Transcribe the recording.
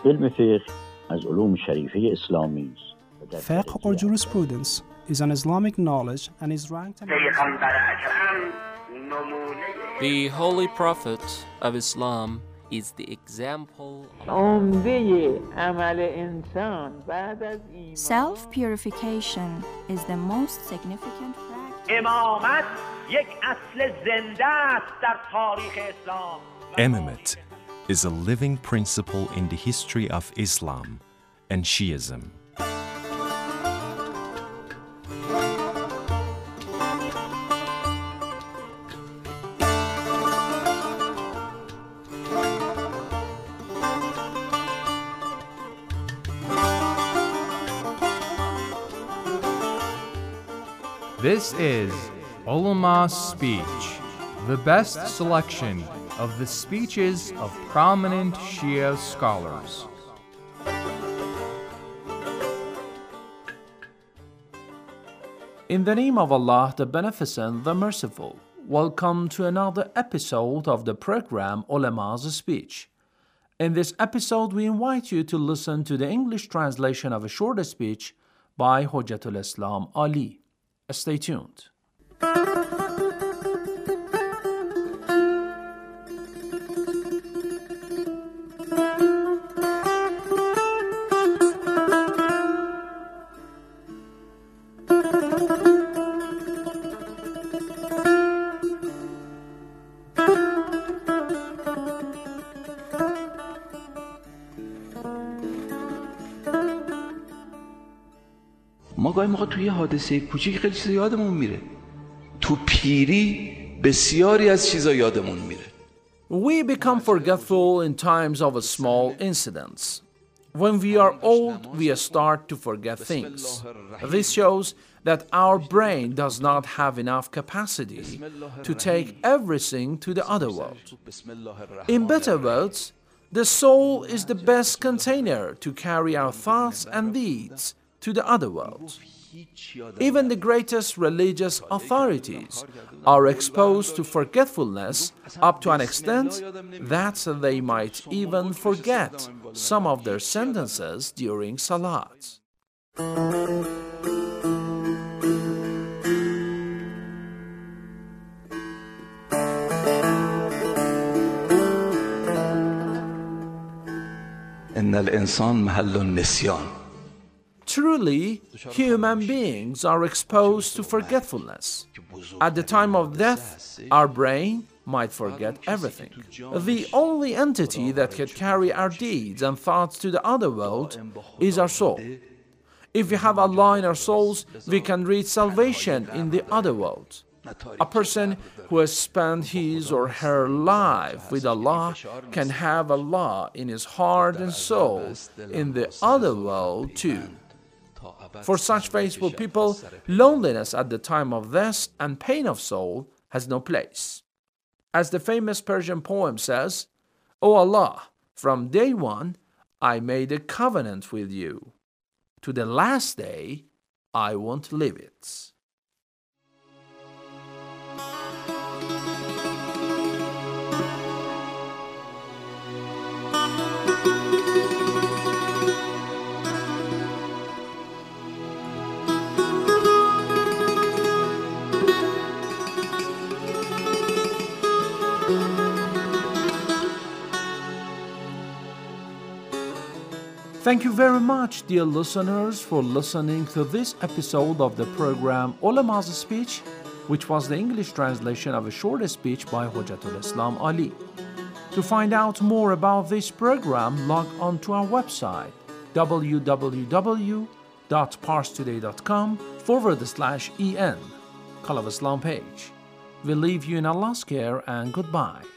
علم فقه از علوم شریفه اسلامی است. Fiqh or jurisprudence is an Islamic knowledge and is ranked The Holy Prophet of Islam is the example Self-purification is the most significant practice. Imamate is a living principle in the history of Islam and Shiism. This is Ulama's Speech, the best selection of the speeches of prominent Shia scholars. In the name of Allah, the Beneficent, the Merciful, welcome to another episode of the program Ulama's Speech. In this episode, we invite you to listen to the English translation of a short speech by Hujjatul Islam Ali. Stay tuned. ما گاهی موقع توی حادثه کوچیک خیلی چیزا یادمون میره. تو پیری بسیاری از چیزا یادمون میره. We become forgetful in times of small incidents. When we are old, we start to forget things. This shows that our brain does not have enough capacity to take everything to the other world. In better words, the soul is the best container to carry our thoughts and deeds to the other world. Even the greatest religious authorities are exposed to forgetfulness up to an extent that they might even forget some of their sentences during salat. ان الانسان محل النسیان. Truly, human beings are exposed to forgetfulness. At the time of death, our brain might forget everything. The only entity that can carry our deeds and thoughts to the other world is our soul. If we have Allah in our souls, we can reach salvation in the other world. A person who has spent his or her life with Allah can have Allah in his heart and soul in the other world too. For such faithful people, loneliness at the time of death and pain of soul has no place. As the famous Persian poem says, "O Allah, from day one I made a covenant with you. To the last day I won't leave it." Thank you very much, dear listeners, for listening to this episode of the program Ulama's Speech, which was the English translation of a short speech by Hujjatul Islam Ali. To find out more about this program, log on to our website www.parstoday.com/en, Call of Islam page. We leave you in Allah's care and goodbye.